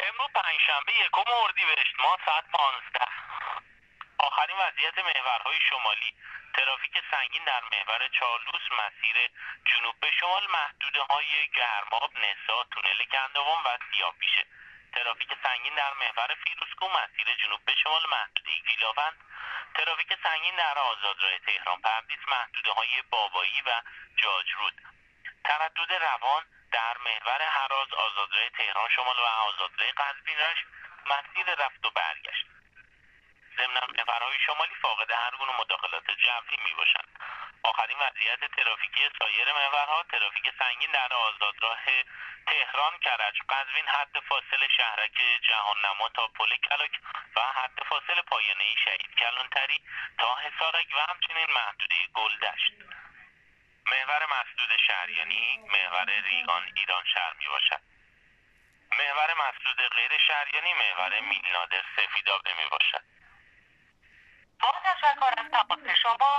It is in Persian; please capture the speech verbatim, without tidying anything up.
امروز پنجشنبه یکم اردیبهشت ماه ساعت پانزده. آخرین وضعیت محورهای شمالی: ترافیک سنگین در محور چالوس مسیر جنوب به شمال، محدوده های گرماب، نسا، تونل گندوان و سیاه‌پیشه. ترافیک سنگین در محور فیروزکوه مسیر جنوب به شمال، محدوده گیلاوند. ترافیک سنگین در آزادراه تهران پردیس، محدوده های بابایی و جاجرود. تردد روان در محور هراز، آزادراه تهران شمال و آزادراه قزوین رشت مسیر رفت و برگشت. ضمن محورهای شمالی فاقد هر گونه مداخلات جوی می باشند. آخرین وضعیت ترافیکی سایر محورها: ترافیک سنگین در آزادراه تهران کرج قزوین، حد فاصل شهرک جهان نما تا پل کلاک و حد فاصل پایانه شهید کلانتری تا حصارک و همچنین محدوده گلدشت. محور مسدود شهریانی محور ریگان ایران شهر می باشد. محور مسدود غیر شهریانی محور میرنادر سفیدابه می باشد. با تشکر از تماس شما